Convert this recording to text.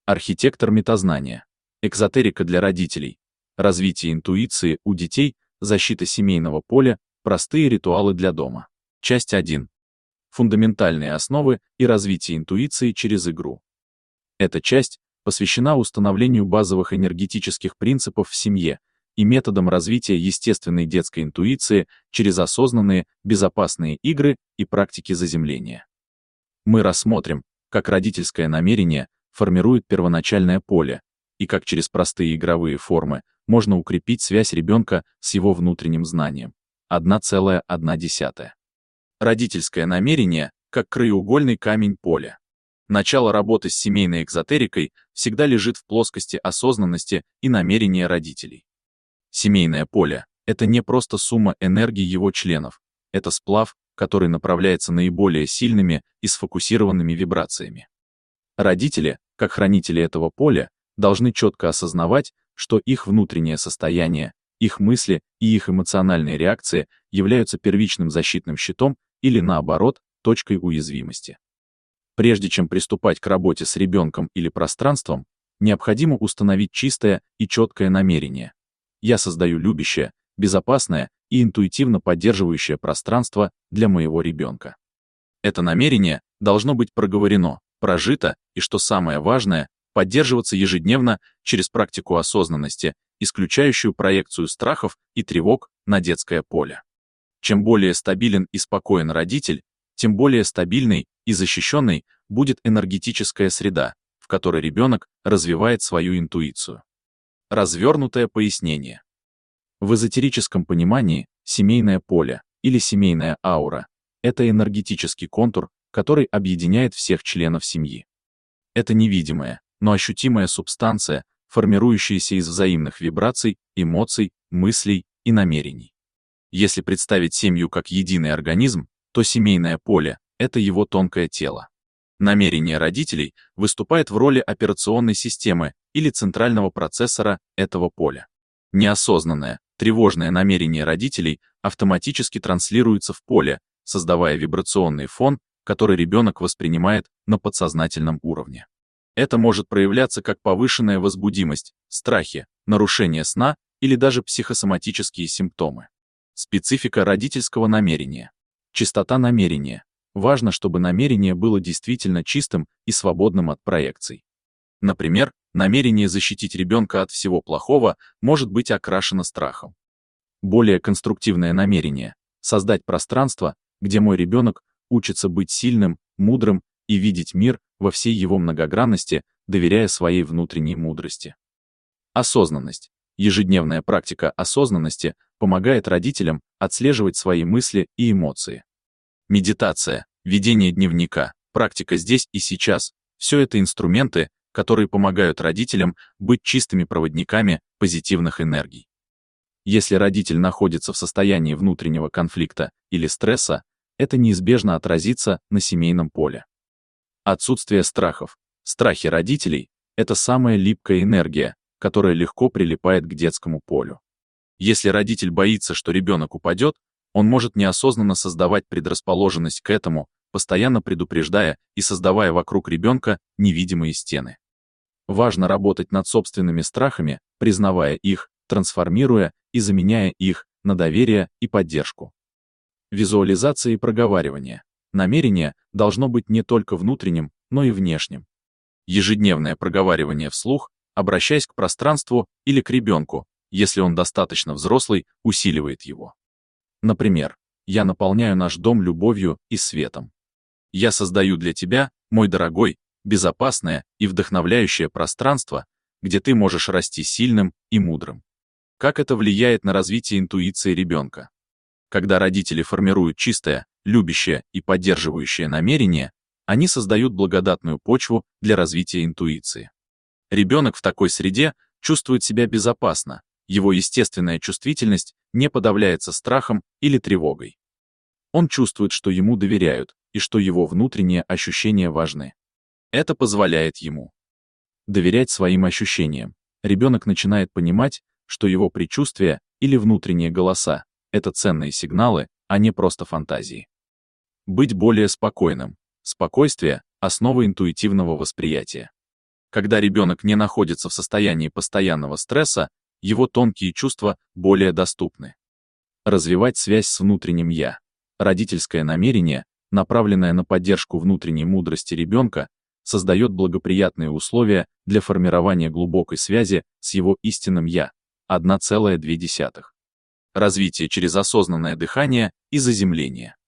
Архитектор метазнания. Экзотерика для родителей. Развитие интуиции у детей, защита семейного поля, простые ритуалы для дома. Часть 1. Фундаментальные основы и развитие интуиции через игру. Эта часть посвящена установлению базовых энергетических принципов в семье и методам развития естественной детской интуиции через осознанные, безопасные игры и практики заземления. Мы рассмотрим, как родительское намерение формирует первоначальное поле, и как через простые игровые формы можно укрепить связь ребенка с его внутренним знанием. 1,1. Родительское намерение как краеугольный камень поля. Начало работы с семейной экзотерикой всегда лежит в плоскости осознанности и намерения родителей. Семейное поле — это не просто сумма энергии его членов, это сплав, который направляется наиболее сильными и сфокусированными вибрациями. Родители, как хранители этого поля, должны четко осознавать, что их внутреннее состояние, их мысли и их эмоциональные реакции являются первичным защитным щитом или, наоборот, точкой уязвимости. Прежде чем приступать к работе с ребенком или пространством, необходимо установить чистое и четкое намерение. Я создаю любящее, безопасное и интуитивно поддерживающее пространство для моего ребенка. Это намерение должно быть проговорено, прожито и, что самое важное, поддерживаться ежедневно через практику осознанности, исключающую проекцию страхов и тревог на детское поле. Чем более стабилен и спокоен родитель, тем более стабильной и защищенной будет энергетическая среда, в которой ребенок развивает свою интуицию. Развернутое пояснение. В эзотерическом понимании семейное поле или семейная аура — это энергетический контур, который объединяет всех членов семьи. Это невидимая, но ощутимая субстанция, формирующаяся из взаимных вибраций, эмоций, мыслей и намерений. Если представить семью как единый организм, то семейное поле — это его тонкое тело. Намерение родителей выступает в роли операционной системы или центрального процессора этого поля. Неосознанное, тревожное намерение родителей автоматически транслируется в поле, создавая вибрационный фон, который ребенок воспринимает на подсознательном уровне. Это может проявляться как повышенная возбудимость, страхи, нарушение сна или даже психосоматические симптомы. Специфика родительского намерения. Чистота намерения. Важно, чтобы намерение было действительно чистым и свободным от проекций. Например, намерение защитить ребенка от всего плохого может быть окрашено страхом. Более конструктивное намерение — создать пространство, где мой ребенок учится быть сильным, мудрым и видеть мир во всей его многогранности, доверяя своей внутренней мудрости. Осознанность. Ежедневная практика осознанности помогает родителям отслеживать свои мысли и эмоции. Медитация, ведение дневника, практика здесь и сейчас — все это инструменты, которые помогают родителям быть чистыми проводниками позитивных энергий. Если родитель находится в состоянии внутреннего конфликта или стресса, это неизбежно отразится на семейном поле. Отсутствие страхов. Страхи родителей — это самая липкая энергия, которая легко прилипает к детскому полю. Если родитель боится, что ребенок упадет, он может неосознанно создавать предрасположенность к этому, постоянно предупреждая и создавая вокруг ребенка невидимые стены. Важно работать над собственными страхами, признавая их, трансформируя и заменяя их на доверие и поддержку. Визуализация и проговаривание. Намерение должно быть не только внутренним, но и внешним. Ежедневное проговаривание вслух, обращаясь к пространству или к ребенку, если он достаточно взрослый, усиливает его. Например, «Я наполняю наш дом любовью и светом». «Я создаю для тебя, мой дорогой, безопасное и вдохновляющее пространство, где ты можешь расти сильным и мудрым». Как это влияет на развитие интуиции ребенка? Когда родители формируют чистое, любящее и поддерживающее намерение, они создают благодатную почву для развития интуиции. Ребенок в такой среде чувствует себя безопасно, его естественная чувствительность не подавляется страхом или тревогой. Он чувствует, что ему доверяют и что его внутренние ощущения важны. Это позволяет ему доверять своим ощущениям. Ребенок начинает понимать, что его предчувствия или внутренние голоса — это ценные сигналы, а не просто фантазии. Быть более спокойным. Спокойствие — основа интуитивного восприятия. Когда ребенок не находится в состоянии постоянного стресса, его тонкие чувства более доступны. Развивать связь с внутренним «я». Родительское намерение, направленное на поддержку внутренней мудрости ребенка, создает благоприятные условия для формирования глубокой связи с его истинным «я». 1,2. Развитие через осознанное дыхание и заземление.